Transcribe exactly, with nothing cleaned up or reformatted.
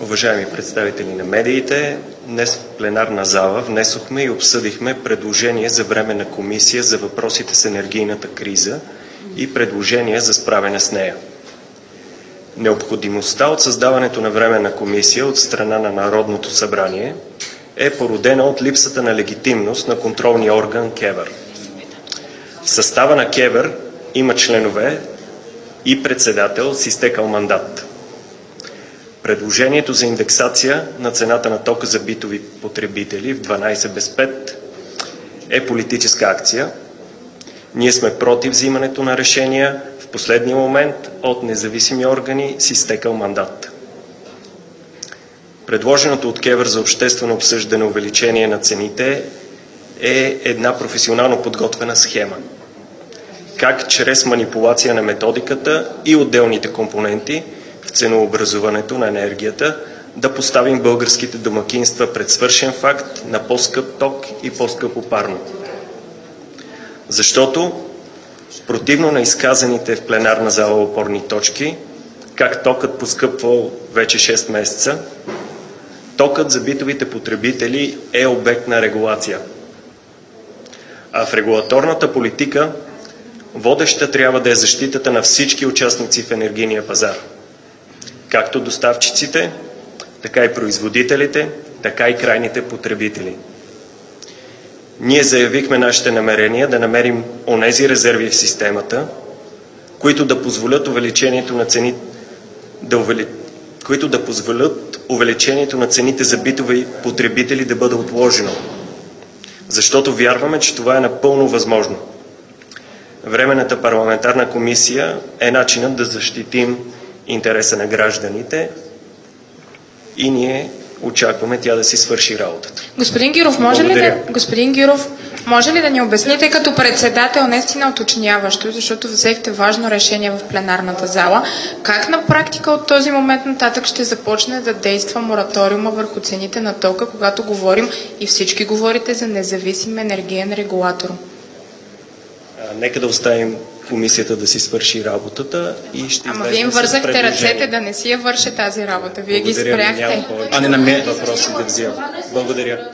Уважаеми представители на медиите, днес в пленарна зала внесохме и обсъдихме предложение за временна комисия за въпросите с енергийната криза и предложение за справяне с нея. Необходимостта от създаването на временна комисия от страна на Народното събрание е породена от липсата на легитимност на контролния орган КЕВР. В състава на КЕВР има членове и председател с изтекал мандат. Предложението за индексация на цената на тока за битови потребители в дванайсет без пет е политическа акция. Ние сме против взимането на решения в последния момент от независими органи с изтекал мандат. Предложеното от КЕВР за обществено обсъждане увеличение на цените е една професионално подготвена схема. Как чрез манипулация на методиката и отделните компоненти в ценообразуването на енергията да поставим българските домакинства пред свършен факт на по-скъп ток и по-скъпо парно. Защото, противно на изказаните в пленарна зала опорни точки, как токът поскъпвал вече шест месеца, токът за битовите потребители е обект на регулация. А в регулаторната политика водеща трябва да е защитата на всички участници в енергийния пазар. Както доставчиците, така и производителите, така и крайните потребители. Ние заявихме нашите намерения да намерим онези резерви в системата, които да позволят увеличението на цените, да увели... които да позволят увеличението на цените за битови потребители да бъде отложено. Защото вярваме, че това е напълно възможно. Временната парламентарна комисия е начинът да защитим интереса на гражданите и ние очакваме тя да си свърши работата. Господин Гюров, може ли да, господин Гюров, може ли да ни обясните като председател наистина уточняващо, защото взехте важно решение в пленарната зала, как на практика от този момент нататък ще започне да действа мораториума върху цените на тока, когато говорим и всички говорите за независим енергиен регулатор? А, нека да оставим комисията да си свърши работата и ще Ама вие им вързахте ръцете да не си я върши тази работа. Вие ги спряхте. А не на мен въпроси да взема. Благодаря.